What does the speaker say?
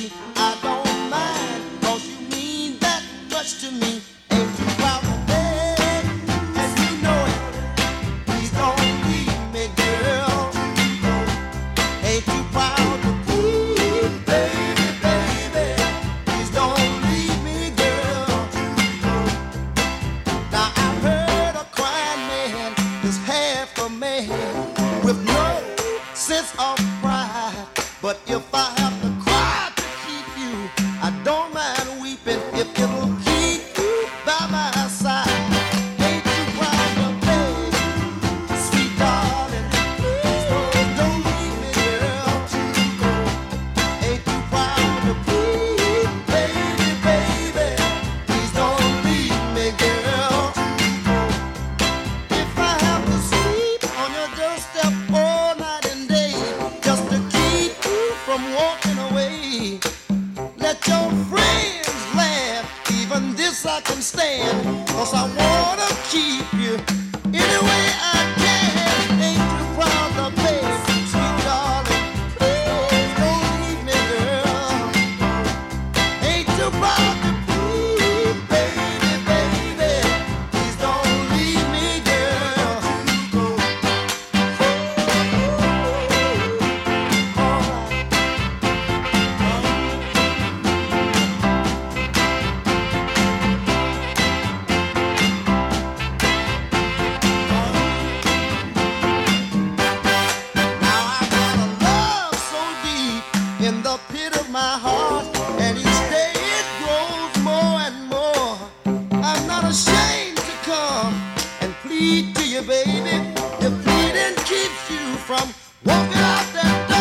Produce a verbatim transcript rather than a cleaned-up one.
me. I don't mind, 'cause you mean that much to me. Ain't too proud to beg, and you know it. Please don't leave me, girl. Ain't too proud to plead, baby, baby. Please don't leave me, girl. Now I've heard a crying man is half a man with no sense of pride. But if I have to cry to keep you, I don't mind weeping if it'll keep you by my side. Ain't you proud to beg, sweet darling? Please don't leave me, girl. Ain't you proud to plead, baby, baby? Please don't leave me, girl. If I have to sleep on your doorstep all night and day just to keep you from walking away, let your friends laugh, even this I can stand, 'cause I wanna keep you any way I can. Ain't you proud to beg, sweet darling? Please don't leave me, girl. Ain't you proud to plead, baby, baby? Please don't leave me, girl. Now I got a love so deep in the pit of my heart, and each day it grows more and more. I'm not ashamed to come and plead to you, baby. If pleading keeps you from walking out that door.